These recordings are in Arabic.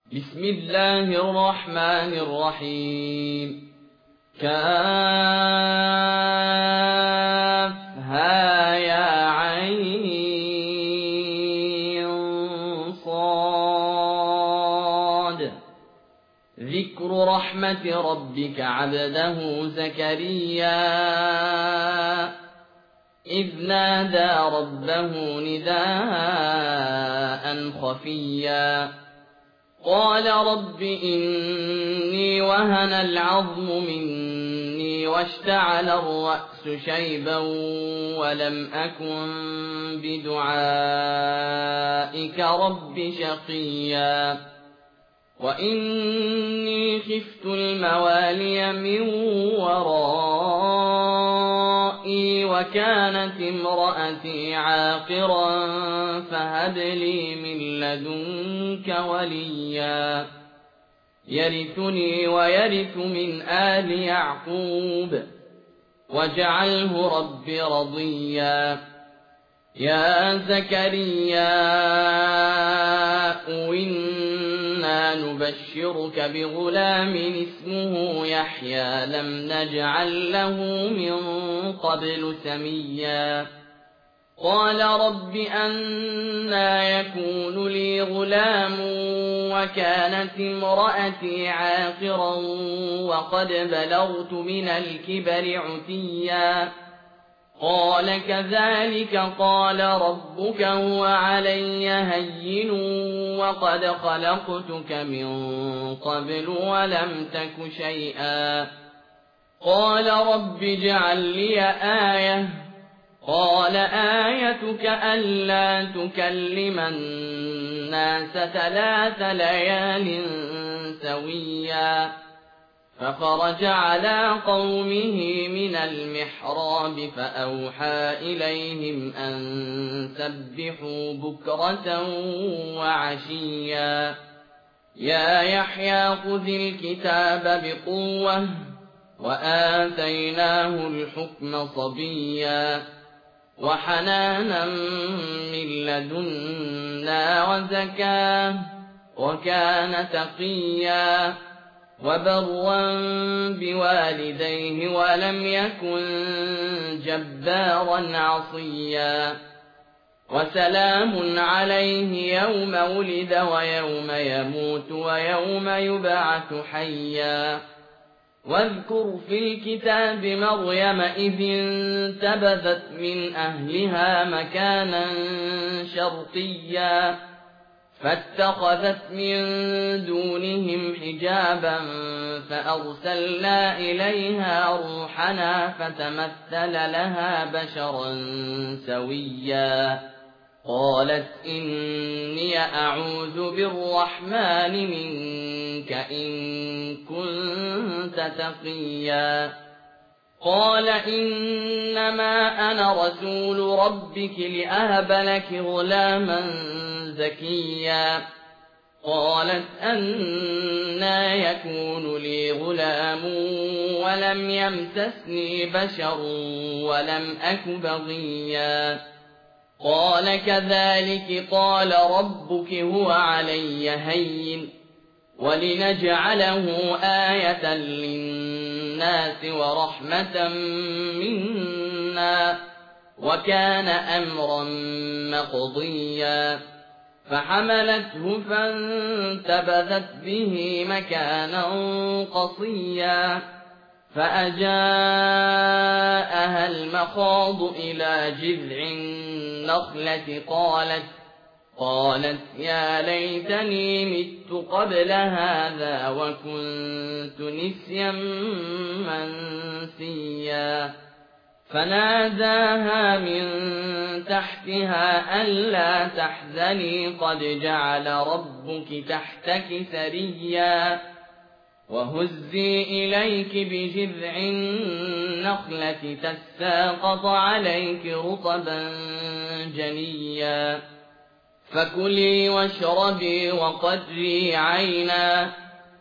بسم الله الرحمن الرحيم. كافها يا عين صاد. ذكر رحمة ربك عبده زكريا إذ نادى ربه نداء خفيا قال رب إني وهن العظم مني واشتعل الرأس شيبا ولم أكن بدعائك رب شقيا وإني خفت الموالي من ورائي وكانت امرأتي عاقرا فهب لي من لدنك وليا يرثني ويرث من آل يعقوب واجعله رب رضيا. يا زكريا إنا نبشرك بغلام اسمه يحيى لم نجعل له من قبل سميا قال رب أنى يكون لي غلام وكانت امرأتي عاقرا وقد بلغت من الكبر عتيا قال كذلك قال ربك هو علي هين وقد خلقتك من قبل ولم تك شيئا قال رب اجعل لي آية قال آيتك ألا تكلم الناس 3 ليال سويا فخرج على قومه من المحراب فأوحى إليهم أن سبحوا بكرة وعشيا يا يحيى خذ الكتاب بقوة وآتيناه الحكم صبيا وحنانا من لدنا وزكاة وكان تقيا وبرا بوالديه ولم يكن جبارا عصيا وسلام عليه يوم ولد ويوم يموت ويوم يبعث حيا واذكر في الكتاب مريم إذ انتبذت من أهلها مكانا شرقيا فاتخذت من دونهم حجابا فأرسلنا إليها روحنا فتمثل لها بشرا سويا قالت إني أعوذ بالرحمن منك إن كنت تقيا قال إنما أنا رسول ربك لأهب لك غلاما زكيا قالت أنى يكون لي غلام ولم يمسسني بشر ولم أك بغيا قال كذلك قال ربك هو علي هين ولنجعله آية للناس ورحمة منا وكان أمرا مقضيا فحملته فانتبذت به مكانا قصيا فأجاءها المخاض إلى جذع النخلة قالت يا ليتني مت قبل هذا وكنت نسيا منسيا فناداها من تحتها ألا تحزني قد جعل ربك تحتك سريا وهزي إليك بجذع النخلة تساقط عليك رطبا جنيا فكلي واشربي وقدري عينا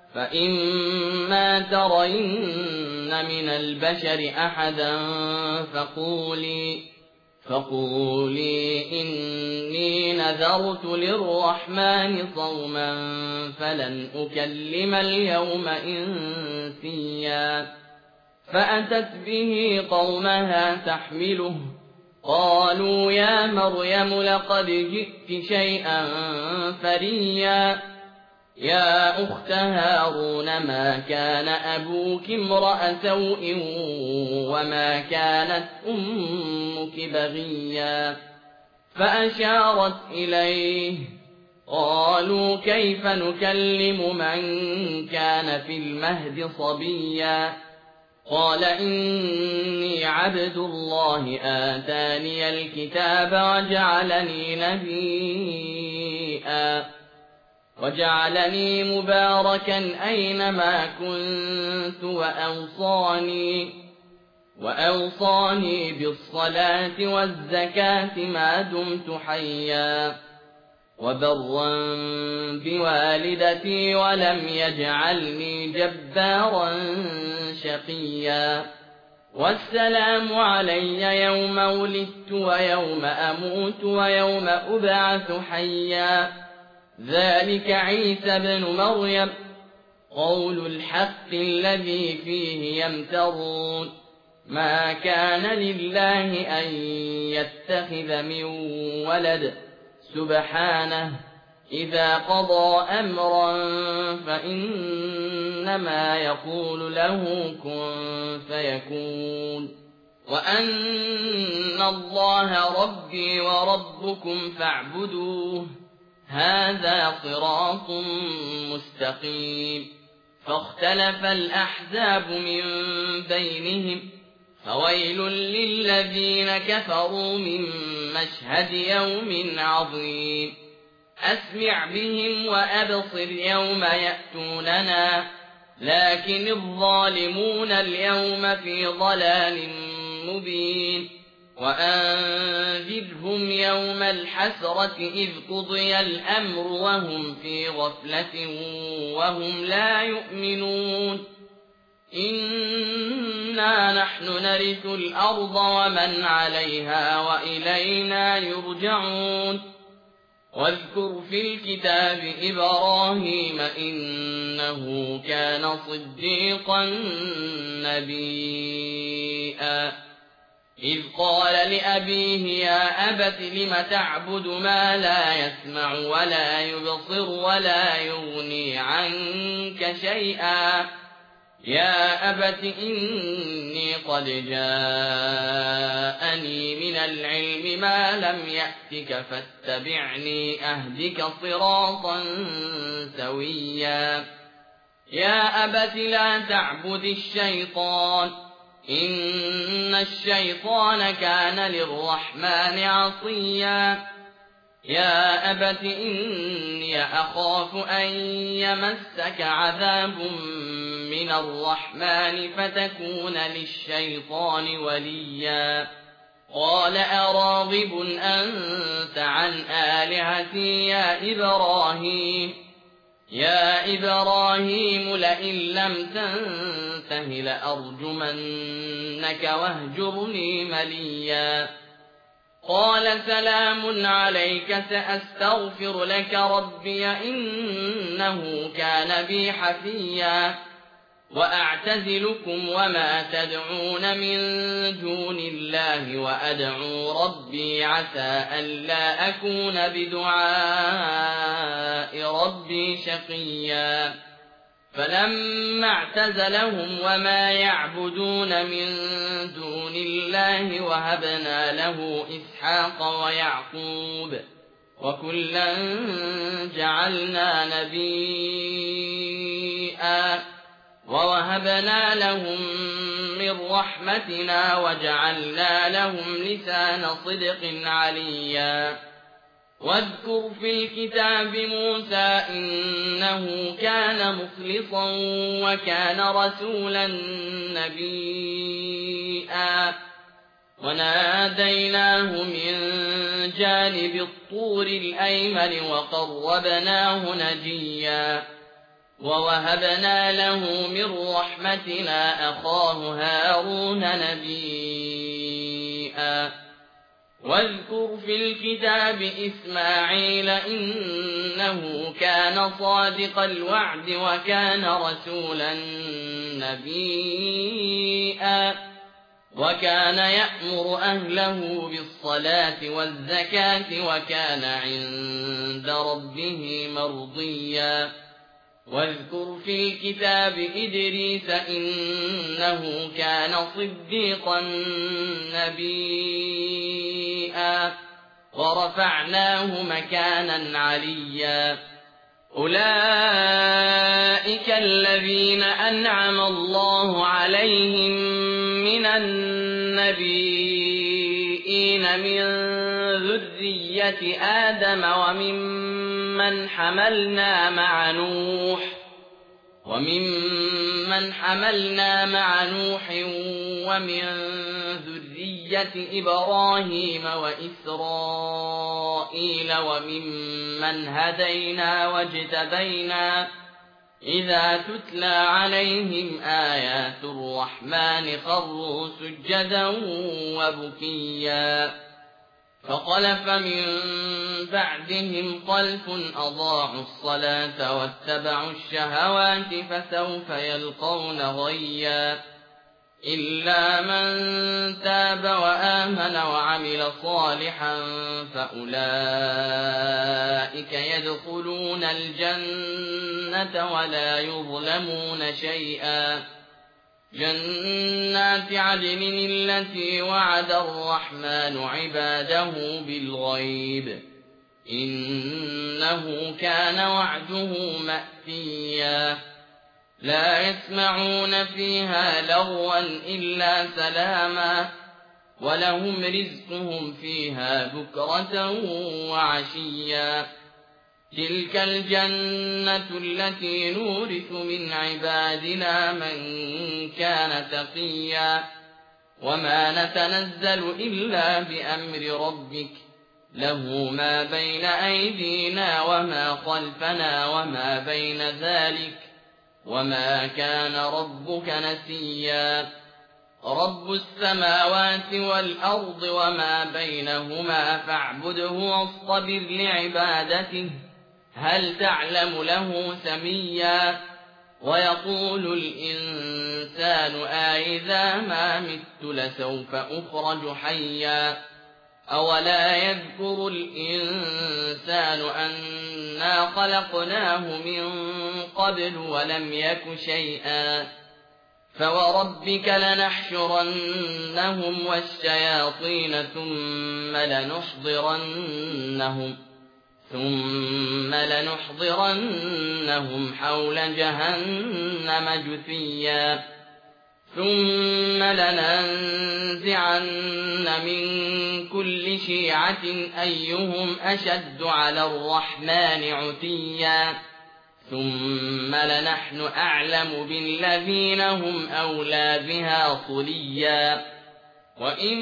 فإما ترين من البشر أحدا فقولي إني نذرت للرحمن صوما فلن أكلم اليوم إنسيا فأتت به قومها تحمله قالوا يا مريم لقد جئت شيئا فريا يا أخت هارون ما كان أبوك امرأ سوء وما كانت أمك بغيا فأشارت إليه قالوا كيف نكلم من كان في المهد صبيا قال إني عبد الله آتاني الكتاب وجعلني مباركا أينما كنت وأوصاني بالصلاة والزكاة ما دمت حيا وبرا بوالدتي ولم يجعلني جبارا شقيا والسلام علي يوم ولدت ويوم أموت ويوم أبعث حيا ذلك عيسى بن مريم قول الحق الذي فيه يمترون ما كان لله أن يتخذ من ولد سبحانه إذا قضى أمرا فإنما يقول له كن فيكون وأن الله ربي وربكم فاعبدوه هذا صراط مستقيم فاختلف الأحزاب من بينهم فويل للذين كفروا من مشهد يوم عظيم أسمع بهم وأبصر يوم يأتوننا لكن الظالمون اليوم في ضلال مبين وأنذرهم يوم الحسرة إذ قضي الأمر وهم في غفلة وهم لا يؤمنون إنا نحن نرث الأرض ومن عليها وإلينا يرجعون واذكر في الكتاب إبراهيم إنه كان صديقا نبيا إذ قال لأبيه يا أبت لم تعبد ما لا يسمع ولا يبصر ولا يغني عنك شيئا يا أبت إني قد جاءني من العلم ما لم يأتك فاتبعني أهدك صراطا سويا يا أبت لا تعبد الشيطان إن الشيطان كان للرحمن عصيا يا أبت إني أخاف أن يمسك عذاب من الرحمن فتكون للشيطان وليا قال أراغب أنت عن آلهتي يا إبراهيم لئن لم تنته لأرجمنك واهجرني مليا قال سلام عليك سأستغفر لك ربي إنه كان بي حفيا وأعتزلكم وما تدعون من دون الله وأدعو ربي عسى ألا أكون بدعاء ربي شقيا فلما اعتزلهم وما يعبدون من دون الله وهبنا له إسحاق ويعقوب وكلا جعلنا نبيا ووهبنا لهم من رحمتنا وجعلنا لهم لسان صدق عليا واذكر في الكتاب موسى إنه كان مخلصا وكان رسولا نبيا وناديناه من جانب الطور الأيمن وقربناه نجيا ووهبنا له من رحمتنا أخاه هارون نبيا واذكر في الكتاب إسماعيل إنه كان صادق الوعد وكان رسولا نبيا وكان يأمر أهله بالصلاة والزكاة وكان عند ربه مرضيا واذكر في الكتاب إدريس إنه كان صديقا نبيا ورفعناه مكانا عليا أولئك الذين أنعم الله عليهم من النبيين من ذرية آدم وممن حملنا مع نوح ومن ذرية إبراهيم وإسرائيل وممن هدينا واجتبينا إذا تتلى عليهم آيات الرحمن خروا سجدا وبكيا فخلف من بعدهم خلف أضاعوا الصلاة واتبعوا الشهوات فسوف يلقون غيا إلا من تاب وآمن وعمل صالحا فأولئك يدخلون الجنة ولا يظلمون شيئا جنات عدن التي وعد الرحمن عباده بالغيب إنه كان وعده مأتيا لا يسمعون فيها لغوا إلا سلاما ولهم رزقهم فيها بكرة وعشيا تلك الجنة التي نورث من عبادنا من كان تقيا وما نتنزل إلا بأمر ربك له ما بين أيدينا وما خلفنا وما بين ذلك وما كان ربك نسيا رب السماوات والأرض وما بينهما فاعبده واصطبر لعبادته هل تعلم له سميا ويقول الإنسان أإذا ما مت لسوف أخرج حيا أولا يذكر الإنسان أنا خلقناه من قبل ولم يك شيئا فوربك لنحشرنهم والشياطين ثم لنحضرنهم حول جهنم جثيا ثم لننزعن من كل شيعة أيهم أشد على الرحمن عتيا ثم لنحن أعلم بالذين هم أولى بها صليا وإن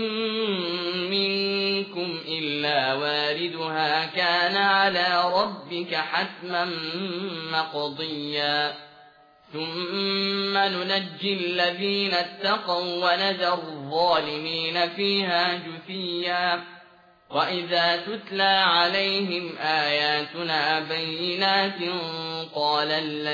منكم إلا واردها كان على ربك حتما مقضيا ثم ننجي الذين اتقوا ونذر الظالمين فيها جثيا وإذا تتلى عليهم آياتنا بينات قال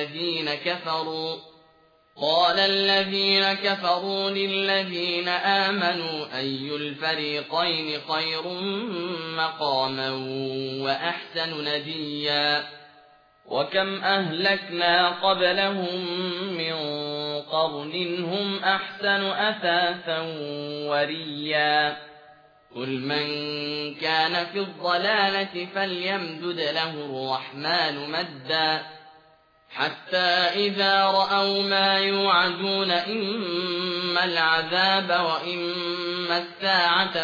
الذين كفروا للذين آمنوا أي الفريقين خير مقاما وأحسن نديا وكم أهلكنا قبلهم من قرن هم أحسن أثاثا وريا قل من كان في الضلالة فليمدد له الرحمن مدا حتى إذا رأوا ما يوعدون إما العذاب وإما الساعة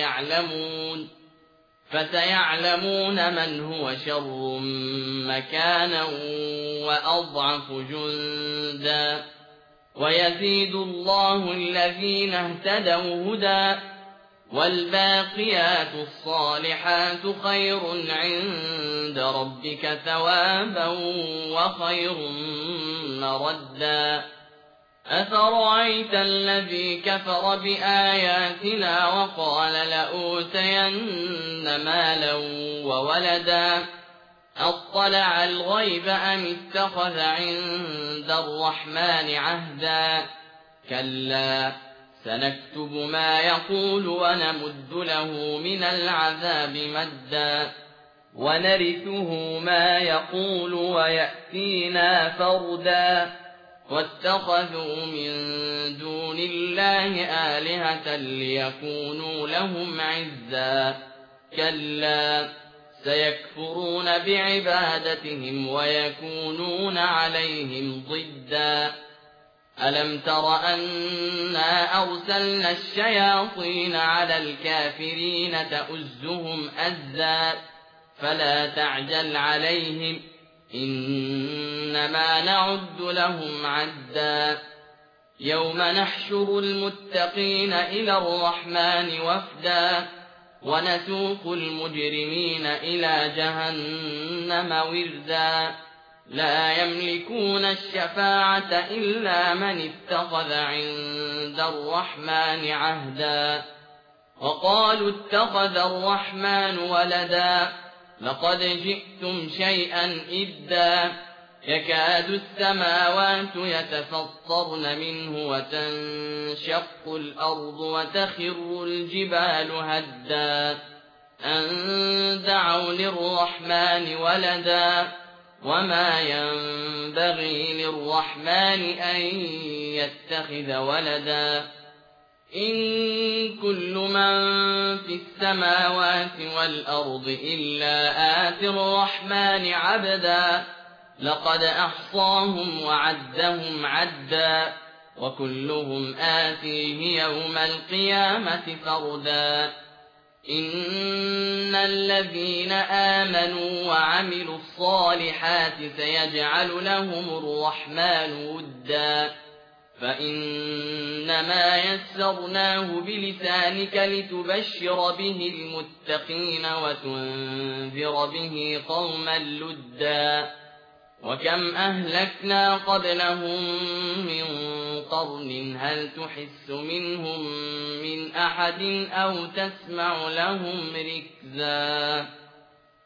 فسيعلمون من هو شر مكانا وأضعف جندا ويزيد الله الذين اهتدوا هدى والباقيات الصالحات خير عند ربك ثوابا وخير مردا أفرأيت الذي كفر بآياتنا وقال لأوتين مالا وولدا أطلع الغيب أم اتخذ عند الرحمن عهدا كلا سنكتب ما يقول ونمد له من العذاب مدا ونرثه ما يقول ويأتينا فردا واتخذوا من دون الله آلهة ليكونوا لهم عزا كلا سيكفرون بعبادتهم ويكونون عليهم ضدا ألم تر أنا أرسلنا الشياطين على الكافرين تؤزهم أزا فلا تعجل عليهم إنما نعد لهم عدا يوم نحشر المتقين إلى الرحمن وفدا ونسوق المجرمين إلى جهنم وردا لا يملكون الشفاعة إلا من اتخذ عند الرحمن عهدا وقالوا اتخذ الرحمن ولدا لقد جئتم شيئا إدا يكاد السماوات يتفطرن منه وتنشق الأرض وتخر الجبال هدا أن دعوا للرحمن ولدا وما ينبغي للرحمن أن يتخذ ولدا إن كل من في السماوات والأرض إلا آتي الرحمن عبدا لقد أحصاهم وعدهم عدا وكلهم آتيه يوم القيامة فردا إن الذين آمنوا وعملوا الصالحات سيجعل لهم الرحمن ودا فإنما يسرناه بلسانك لتبشر به المتقين وتنذر به قوما لدا وكم أهلكنا قبلهم من قرن هل تحس منهم من أحد أو تسمع لهم ركزا